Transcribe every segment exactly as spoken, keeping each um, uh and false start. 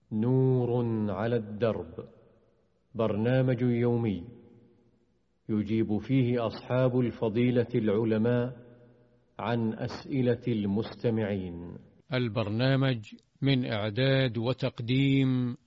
نور على الدرب، برنامج يومي يجيب فيه أصحاب الفضيلة العلماء عن أسئلة المستمعين. البرنامج من إعداد وتقديم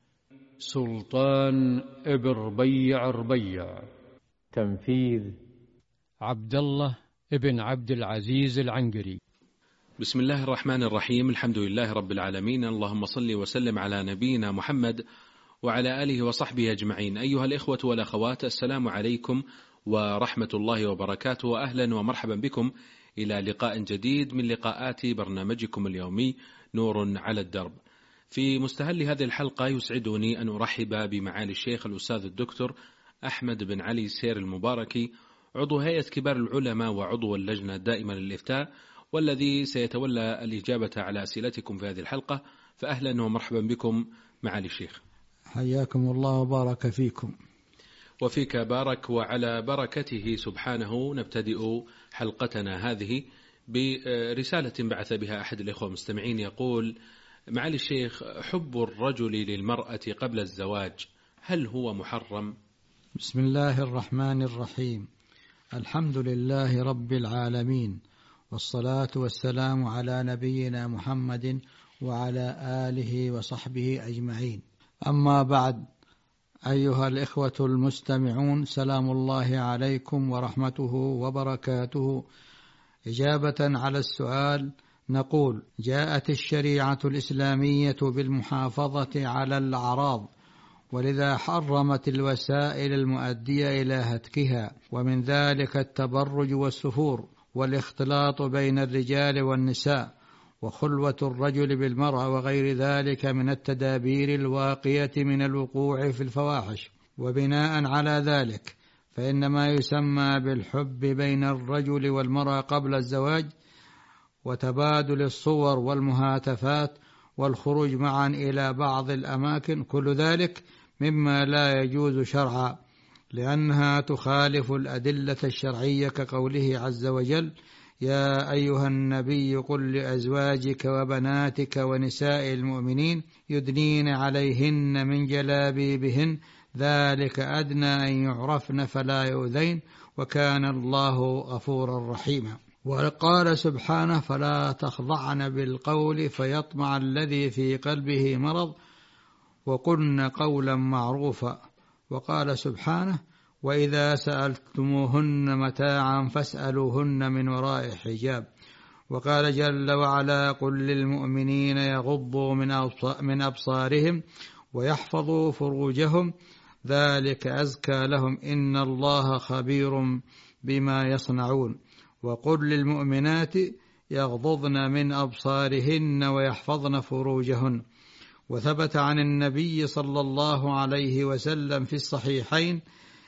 سلطان ابن ربيع ربيع، تنفيذ عبد الله ابن عبد العزيز العنقري. بسم الله الرحمن الرحيم، الحمد لله رب العالمين، اللهم صل وسلم على نبينا محمد وعلى آله وصحبه أجمعين. أيها الإخوة والأخوات، السلام عليكم ورحمة الله وبركاته، وأهلا ومرحبا بكم إلى لقاء جديد من لقاءات برنامجكم اليومي نور على الدرب. في مستهل هذه الحلقة يسعدني أن أرحب بمعالي الشيخ الأستاذ الدكتور أحمد بن علي سير المباركي، عضو هيئة كبار العلماء وعضو اللجنة الدائمة للإفتاء، والذي سيتولى الإجابة على أسئلتكم في هذه الحلقة. فأهلا ومرحبا بكم معالي الشيخ. حياكم الله وبارك فيكم. وفيك بارك، وعلى بركته سبحانه نبتدئ حلقتنا هذه برسالة بعث بها أحد الإخوة المستمعين، يقول: معالي الشيخ، حب الرجل للمرأة قبل الزواج هل هو محرم؟ بسم الله الرحمن الرحيم، الحمد لله رب العالمين، والصلاة والسلام على نبينا محمد وعلى آله وصحبه أجمعين. أما بعد، أيها الإخوة المستمعون، سلام الله عليكم ورحمته وبركاته. إجابة على السؤال نقول: جاءت الشريعة الإسلامية بالمحافظة على الأعراض، ولذا حرمت الوسائل المؤدية إلى هتكها، ومن ذلك التبرج والسفور والاختلاط بين الرجال والنساء وخلوة الرجل بالمرأة وغير ذلك من التدابير الواقية من الوقوع في الفواحش. وبناء على ذلك فإن ما يسمى بالحب بين الرجل والمرأة قبل الزواج وتبادل الصور والمهاتفات والخروج معا إلى بعض الأماكن، كل ذلك مما لا يجوز شرعا، لأنها تخالف الأدلة الشرعية، كقوله عز وجل: يا أيها النبي قل لأزواجك وبناتك ونساء المؤمنين يدنين عليهن من جلابيبهن ذلك أدنى أن يعرفن فلا يؤذين وكان الله غفورا رحيما. وقال سبحانه: فلا تخضعن بالقول فيطمع الذي في قلبه مرض وقلن قولا معروفا. وقال سبحانه: وإذا سألتموهن متاعا فاسألوهن من وراء حجاب. وقال جل وعلا: قل للمؤمنين يغضوا من أبصارهم ويحفظوا فروجهم ذلك أزكى لهم إن الله خبير بما يصنعون. وقل للمؤمنات يغضضن من أبصارهن ويحفظن فروجهن. وثبت عن النبي صلى الله عليه وسلم في الصحيحين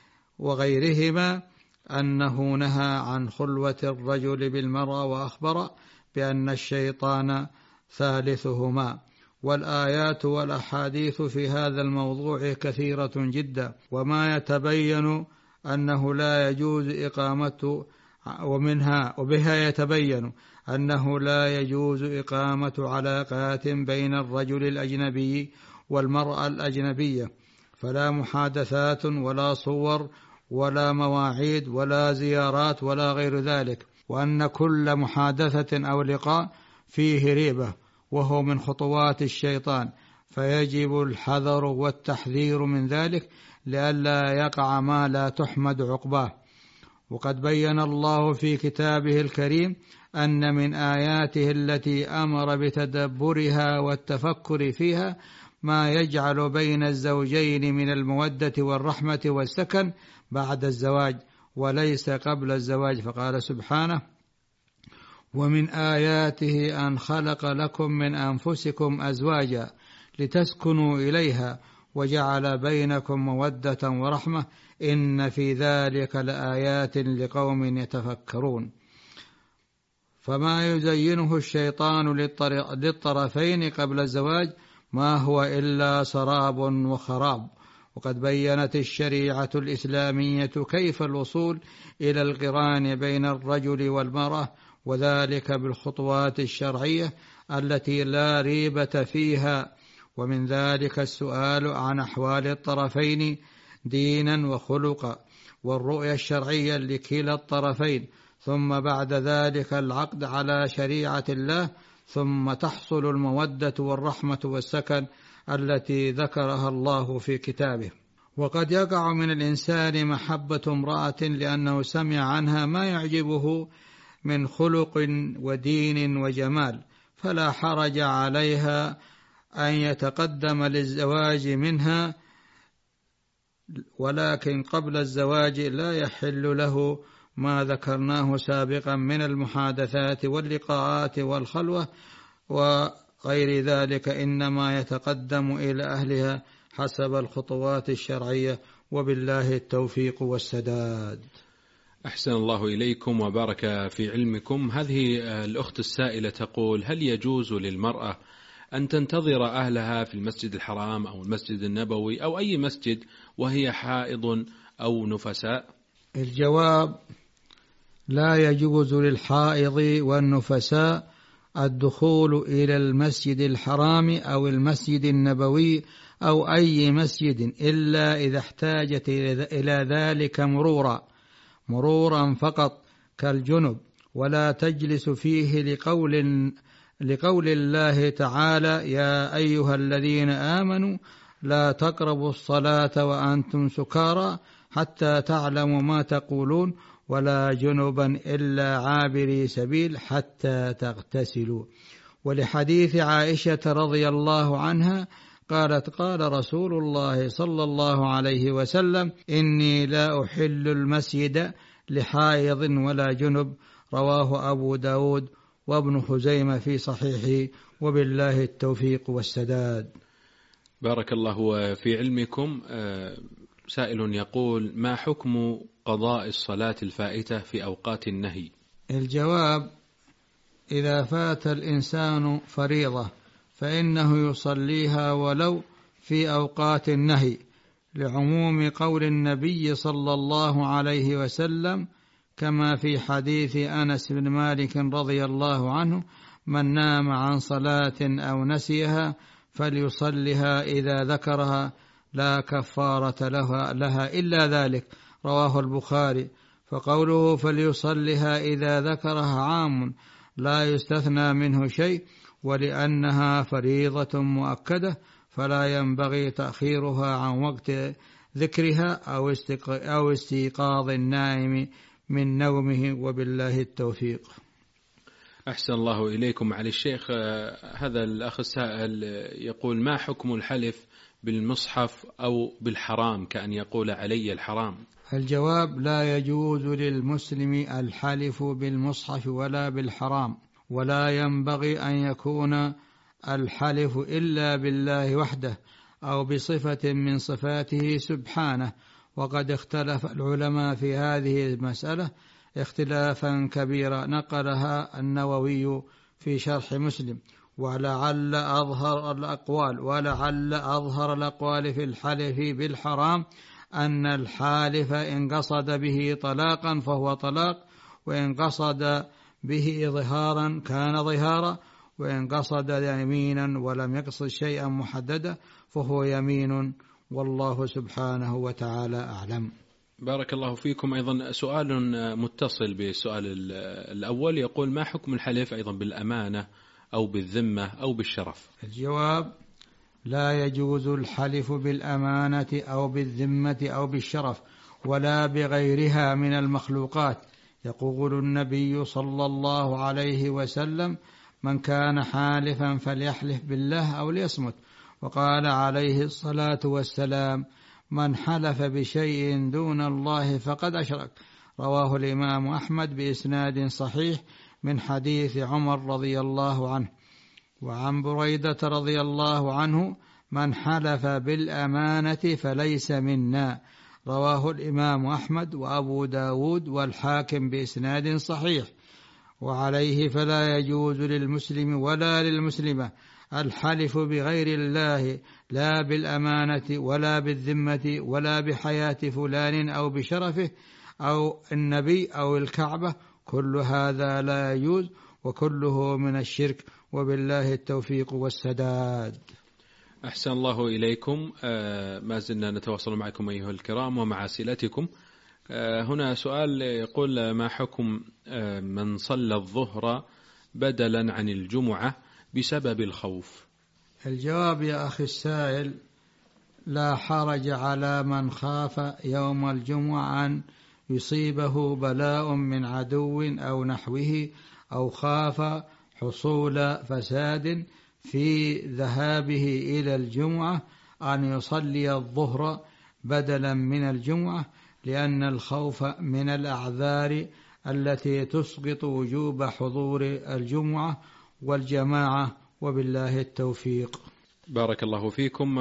وغيرهما أنه نهى عن خلوة الرجل بالمرأة، وأخبر بأن الشيطان ثالثهما. والآيات والأحاديث في هذا الموضوع كثيرة جدا، وما يتبين أنه لا يجوز إقامة ومنها وبها يتبين أنه لا يجوز إقامة علاقات بين الرجل الأجنبي والمرأة الأجنبية، فلا محادثات ولا صور ولا مواعيد ولا زيارات ولا غير ذلك، وأن كل محادثة أو لقاء فيه ريبة وهو من خطوات الشيطان، فيجب الحذر والتحذير من ذلك لئلا يقع ما لا تحمد عقباه. وقد بين الله في كتابه الكريم أن من آياته التي أمر بتدبرها والتفكر فيها ما يجعل بين الزوجين من المودة والرحمة والسكن بعد الزواج وليس قبل الزواج، فقال سبحانه: ومن آياته أن خلق لكم من أنفسكم أزواجا لتسكنوا إليها وجعل بينكم مودة ورحمة إن في ذلك لآيات لقوم يتفكرون. فما يزينه الشيطان للطرفين قبل الزواج ما هو إلا سراب وخراب. وقد بينت الشريعة الإسلامية كيف الوصول إلى القران بين الرجل والمرأة، وذلك بالخطوات الشرعية التي لا ريبة فيها ومن ذلك السؤال عن أحوال الطرفين دينا وخلقا، والرؤية الشرعية لكلا الطرفين، ثم بعد ذلك العقد على شريعة الله، ثم تحصل المودة والرحمة والسكن التي ذكرها الله في كتابه. وقد يقع من الإنسان محبة امرأة لأنه سمع عنها ما يعجبه من خلق ودين وجمال، فلا حرج عليها أن يتقدم للزواج منها، ولكن قبل الزواج لا يحل له ما ذكرناه سابقا من المحادثات واللقاءات والخلوة وغير ذلك، إنما يتقدم إلى أهلها حسب الخطوات الشرعية، وبالله التوفيق والسداد. أحسن الله إليكم وبارك في علمكم. هذه الأخت السائلة تقول: هل يجوز للمرأة أن تنتظر أهلها في المسجد الحرام أو المسجد النبوي أو أي مسجد وهي حائض أو نفساء؟ الجواب: لا يجوز للحائض والنفساء الدخول إلى المسجد الحرام أو المسجد النبوي أو أي مسجد إلا إذا احتاجت إلى ذلك مرورا مرورا فقط كالجنب، ولا تجلس فيه لقول لقول الله تعالى: يا أيها الذين آمنوا لا تقربوا الصلاة وأنتم سكارى حتى تعلموا ما تقولون، ولا جنبا إلا عابري سبيل حتى تغتسلوا. ولحديث عائشة رضي الله عنها قالت: قال رسول الله صلى الله عليه وسلم: إني لا أحل المسجد لحائض ولا جنب. رواه أبو داود وابن خزيمة في صحيحه، وبالله التوفيق والسداد. بارك الله في علمكم. سائل يقول: ما حكم قضاء الصلاة الفائتة في أوقات النهي؟ الجواب: إذا فات الإنسان فريضة فإنه يصليها ولو في أوقات النهي، لعموم قول النبي صلى الله عليه وسلم، كما في حديث أنس بن مالك رضي الله عنه: من نام عن صلاة أو نسيها فليصلها إذا ذكرها، لا كفارة لها, لها إلا ذلك. رواه البخاري. فقوله فليصلها إذا ذكرها عام لا يستثنى منه شيء، ولأنها فريضة مؤكدة فلا ينبغي تأخيرها عن وقت ذكرها أو استيقاظ النائم من نومه، وبالله التوفيق. أحسن الله إليكم. علي الشيخ، هذا الأخ السائل يقول: ما حكم الحلف بالمصحف أو بالحرام، كأن يقول علي الحرام؟ الجواب: لا يجوز للمسلم الحلف بالمصحف ولا بالحرام، ولا ينبغي أن يكون الحلف إلا بالله وحده أو بصفة من صفاته سبحانه. وقد اختلف العلماء في هذه المسألة اختلافا كبيرا نقلها النووي في شرح مسلم. ولعل أظهر الأقوال ولعل أظهر الأقوال في الحلف بالحرام أن الحالف إن قصد به طلاقا فهو طلاق، وإن قصد به ظهارا كان ظهارا، وإن قصد يمينا ولم يقصد شيئا محددا فهو يمين، والله سبحانه وتعالى أعلم. بارك الله فيكم. أيضا سؤال متصل بالسؤال الأول يقول: ما حكم الحلف أيضا بالأمانة أو بالذمة أو بالشرف؟ الجواب: لا يجوز الحلف بالأمانة أو بالذمة أو بالشرف ولا بغيرها من المخلوقات. يقول النبي صلى الله عليه وسلم: من كان حالفا فليحلف بالله أو ليصمت. وقال عليه الصلاة والسلام: من حلف بشيء دون الله فقد أشرك. رواه الإمام أحمد بإسناد صحيح من حديث عمر رضي الله عنه. وعن بريدة رضي الله عنه: من حلف بالأمانة فليس منا. رواه الإمام أحمد وأبو داود والحاكم بإسناد صحيح. وعليه فلا يجوز للمسلم ولا للمسلمة الحلف بغير الله، لا بالأمانة ولا بالذمة ولا بحياة فلان أو بشرفه أو النبي أو الكعبة، كل هذا لا يجوز وكله من الشرك، وبالله التوفيق والسداد. أحسن الله إليكم. ما زلنا نتواصل معكم أيها الكرام ومع أسئلتكم. هنا سؤال يقول: ما حكم من صلى الظهر بدلا عن الجمعة بسبب الخوف؟ الجواب يا أخي السائل: لا حرج على من خاف يوم الجمعة أن يصيبه بلاء من عدو أو نحوه، أو خاف حصول فساد في ذهابه إلى الجمعة، أن يصلي الظهر بدلا من الجمعة، لأن الخوف من الأعذار التي تسقط وجوب حضور الجمعة والجماعة، وبالله التوفيق. بارك الله فيكم.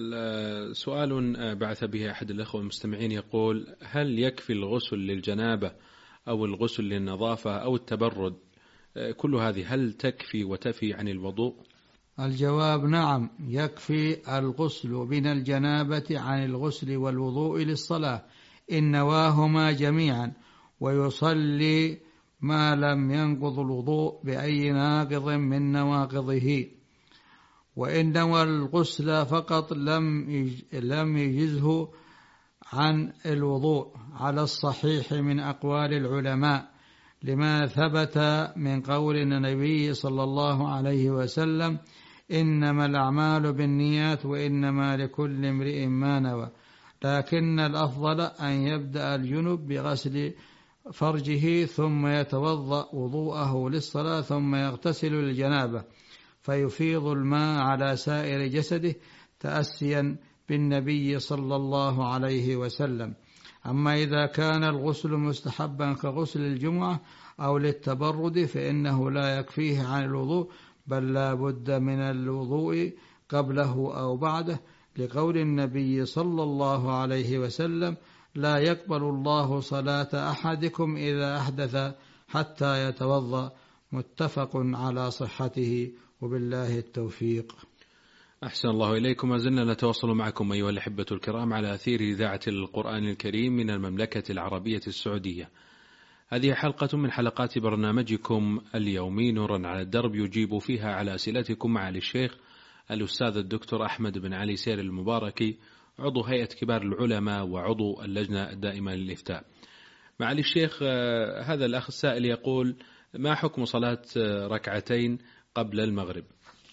سؤال بعث به أحد الأخوة المستمعين يقول: هل يكفي الغسل للجنابة أو الغسل للنظافة أو التبرد؟ كل هذه هل تكفي وتفي عن الوضوء؟ الجواب: نعم، يكفي الغسل من الجنابة عن الغسل والوضوء للصلاة إن نواهما جميعا، ويصلي ما لم ينقض الوضوء بأي ناقض من نواقضه. وإن نوى الغسل فقط لم لم يجزه عن الوضوء على الصحيح من أقوال العلماء، لما ثبت من قول النبي صلى الله عليه وسلم: إنما الأعمال بالنيات وإنما لكل امرئ ما نوى. لكن الأفضل أن يبدأ الجنب بغسل فرجه ثم يتوضأ وضوءه للصلاة ثم يغتسل للجنابة، فيفيض الماء على سائر جسده تأسيا بالنبي صلى الله عليه وسلم. أما إذا كان الغسل مستحبا كغسل الجمعة أو للتبرد فإنه لا يكفيه عن الوضوء، بل لا بد من الوضوء قبله أو بعده، لقول النبي صلى الله عليه وسلم: لا يقبل الله صلاة أحدكم إذا أحدث حتى يتوضأ. متفق على صحته، وبالله التوفيق. أحسن الله إليكم. ما زلنا نتواصل معكم أيها الأحبة الكرام على أثير إذاعة القرآن الكريم من المملكة العربية السعودية. هذه حلقة من حلقات برنامجكم اليومي نورا على الدرب، يجيب فيها على أسئلتكم معالي الشيخ الأستاذ الدكتور أحمد بن علي سير المباركي، عضو هيئة كبار العلماء وعضو اللجنة الدائمة للإفتاء. معالي الشيخ، هذا الأخ السائل يقول: ما حكم صلاة ركعتين قبل المغرب؟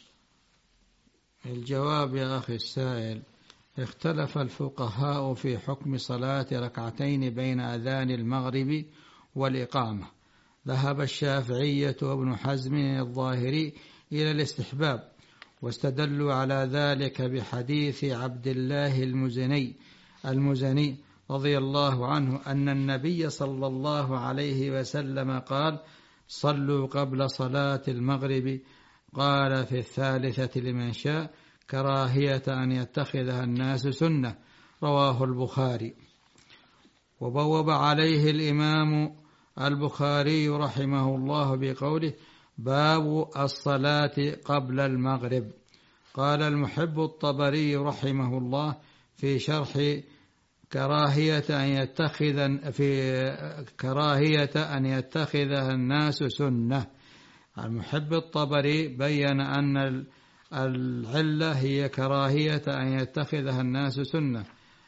الجواب يا أخي السائل: اختلف الفقهاء في حكم صلاة ركعتين بين أذان المغرب والإقامة. ذهب الشافعية وابن حزم الظاهري إلى الاستحباب، واستدلوا على ذلك بحديث عبد الله المزني المزني رضي الله عنه أن النبي صلى الله عليه وسلم قال: صلوا قبل صلاة المغرب، قال في الثالثة لمن شاء، كراهية أن يتخذها الناس سنة. رواه البخاري. وبوب عليه الإمام البخاري رحمه الله بقوله: باب الصلاة قبل المغرب. قال المحب الطبري رحمه الله في شرح كراهية أن يتخذ في كراهية أن يتخذها الناس سنة. المحب الطبري بين أن العلة هي كراهية أن يتخذها الناس سنة،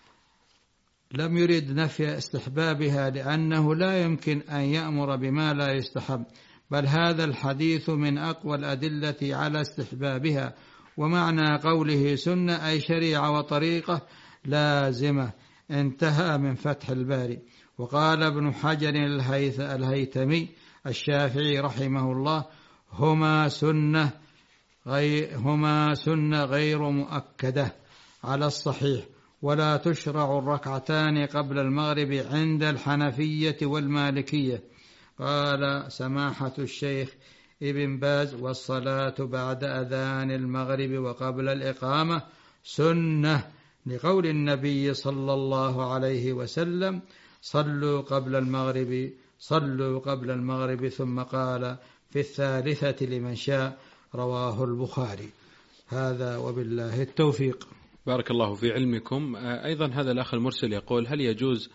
لم يرد نفي استحبابها، لأنه لا يمكن أن يأمر بما لا يستحب، بل هذا الحديث من أقوى الأدلة على استحبابها. ومعنى قوله سنة أي شريعة وطريقة لازمة. انتهى من فتح الباري. وقال ابن حجر الهيثمي الشافعي رحمه الله: هما سنة غير, هما سنة غير مؤكدة على الصحيح، ولا تشرع الركعتان قبل المغرب عند الحنفية والمالكية. قال سماحة الشيخ ابن باز: والصلاة بعد أذان المغرب وقبل الإقامة سنة، لقول النبي صلى الله عليه وسلم: صلوا قبل المغرب صلوا قبل المغرب، ثم قال في الثالثة لمن شاء. رواه البخاري. هذا وبالله التوفيق. بارك الله في علمكم. أيضا هذا الأخ المرسل يقول: هل يجوز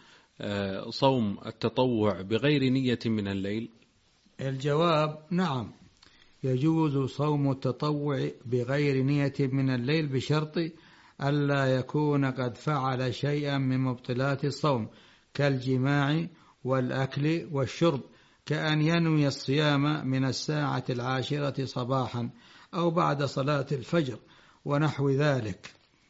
صوم التطوع بغير نية من الليل؟ الجواب: نعم، يجوز صوم التطوع بغير نية من الليل بشرط ألا يكون قد فعل شيئا من مبطلات الصوم كالجماع والأكل والشرب، كأن ينوي الصيام من الساعة العاشرة صباحا أو بعد صلاة الفجر ونحو ذلك،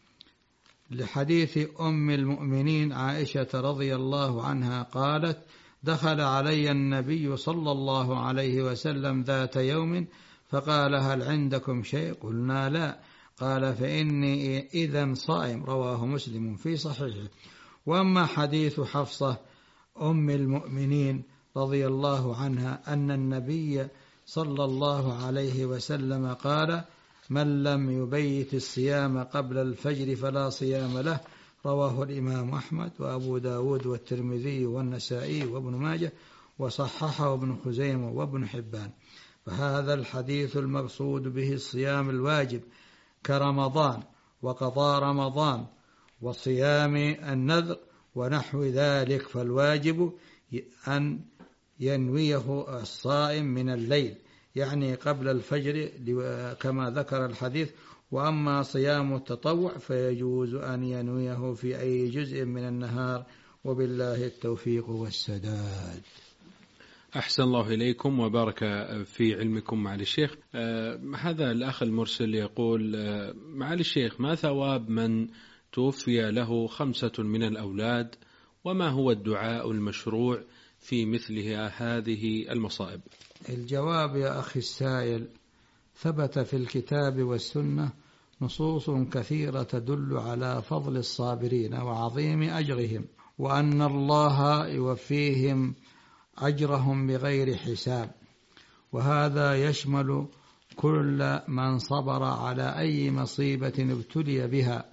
لحديث أم المؤمنين عائشة رضي الله عنها قالت: دخل علي النبي صلى الله عليه وسلم ذات يوم فقال: هل عندكم شيء؟ قلنا: لا. قال: فإني إذن صائم. رواه مسلم في صحيحه. وأما حديث حفصة أم المؤمنين رضي الله عنها أن النبي صلى الله عليه وسلم قال: من لم يبيت الصيام قبل الفجر فلا صيام له. رواه الإمام أحمد وأبو داود والترمذي والنسائي وابن ماجه، وصححه ابن خزيمة وابن حبان. فهذا الحديث المقصود به الصيام الواجب كرمضان وقضاء رمضان وصيام النذر ونحو ذلك، فالواجب أن ينويه الصائم من الليل، يعني قبل الفجر كما ذكر الحديث. وأما صيام التطوع فيجوز أن ينويه في أي جزء من النهار، وبالله التوفيق والسداد. أحسن الله إليكم وبارك في علمكم معالي الشيخ. آه هذا الأخ المرسل يقول: آه معالي الشيخ، ما ثواب من توفي له خمسة من الأولاد، وما هو الدعاء المشروع في مثلها هذه المصائب؟ الجواب يا أخي السائل: ثبت في الكتاب والسنة نصوص كثيرة تدل على فضل الصابرين وعظيم أجرهم، وأن الله يوفيهم أجرهم بغير حساب، وهذا يشمل كل من صبر على أي مصيبة ابتلي بها.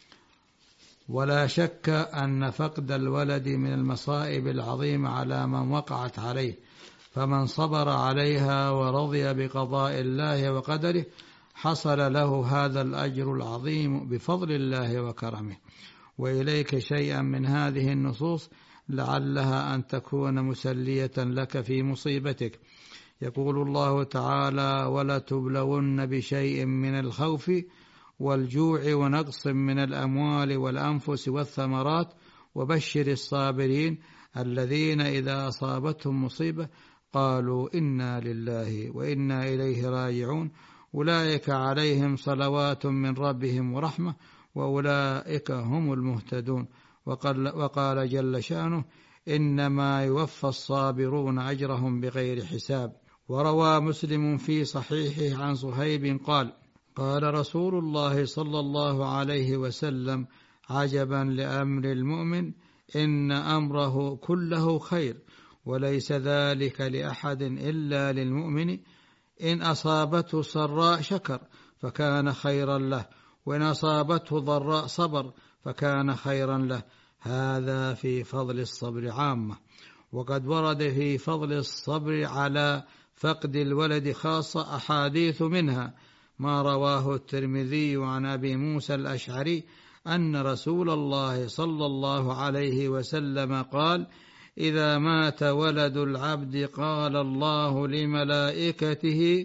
ولا شك أن فقد الولد من المصائب العظيمة على من وقعت عليه، فمن صبر عليها ورضي بقضاء الله وقدره حصل له هذا الأجر العظيم بفضل الله وكرمه. وإليك شيئا من هذه النصوص لعلها أن تكون مسلية لك في مصيبتك. يقول الله تعالى: ولتبلون بشيء من الخوف والجوع ونقص من الأموال والأنفس والثمرات وبشر الصابرين الذين إذا أصابتهم مصيبة قالوا إنا لله وإنا إليه راجعون أولئك عليهم صلوات من ربهم ورحمة وأولئك هم المهتدون. وقال, وقال جل شأنه: إنما يوفى الصابرون أجرهم بغير حساب. وروى مسلم في صحيحه عن صهيب قال: قال رسول الله صلى الله عليه وسلم: عجبا لأمر المؤمن، إن أمره كله خير، وليس ذلك لأحد إلا للمؤمن، إن أصابته سراء شكر فكان خيرا له، وإن أصابته ضراء صبر فكان خيرا له. هذا في فضل الصبر عامة. وقد ورد في فضل الصبر على فقد الولد خاصة أحاديث، منها ما رواه الترمذي عن أبي موسى الأشعري أن رسول الله صلى الله عليه وسلم قال: إذا مات ولد العبد قال الله لملائكته: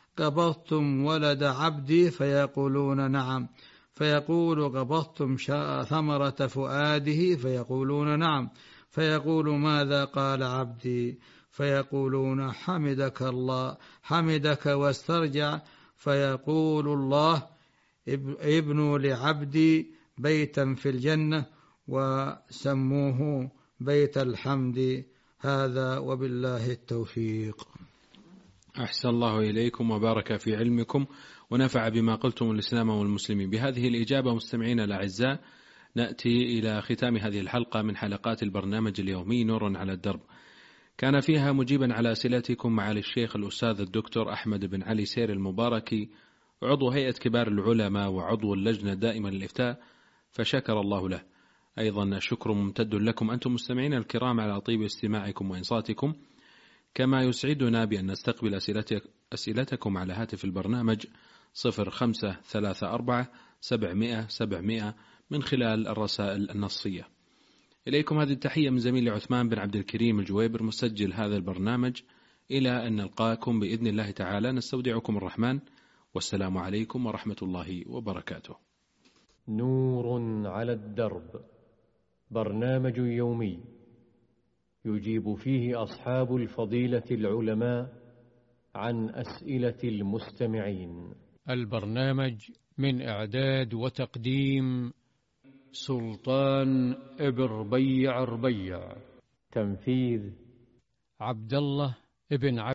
قبضتم ولد عبدي؟ فيقولون: نعم. فيقول: قبضتم ثمرة فؤاده؟ فيقولون: نعم. فيقول: ماذا قال عبدي؟ فيقولون: حمدك الله حمدك واسترجع. فيقول الله: ابنوا لعبدي بيتا في الجنة وسموه بيت الحمد. هذا وبالله التوفيق. أحسن الله إليكم وبارك في علمكم ونفع بما قلتم الإسلام والمسلمين. بهذه الإجابة مستمعينا الأعزاء نأتي إلى ختام هذه الحلقة من حلقات البرنامج اليومي نور على الدرب، كان فيها مجيبا على أسئلتكم معالي الشيخ الأستاذ الدكتور أحمد بن علي سير المباركي، عضو هيئة كبار العلماء وعضو اللجنة الدائمة للإفتاء، فشكر الله له. أيضا شكر ممتد لكم أنتم مستمعين الكرام على طيب استماعكم وإنصاتكم، كما يسعدنا بأن نستقبل أسئلتكم على هاتف البرنامج صفر خمسة ثلاثة أربعة سبعمائة سبعمائة من خلال الرسائل النصية. إليكم هذه التحية من زميلي عثمان بن عبد الكريم الجويبر مسجل هذا البرنامج إلى أن نلقاكم بإذن الله تعالى، نستودعكم الرحمن، والسلام عليكم ورحمة الله وبركاته. نور على الدرب، برنامج يومي يجيب فيه أصحاب الفضيلة العلماء عن أسئلة المستمعين. البرنامج من إعداد وتقديم سلطان ابن ربيع ربيع، تنفيذ عبد الله ابن عبد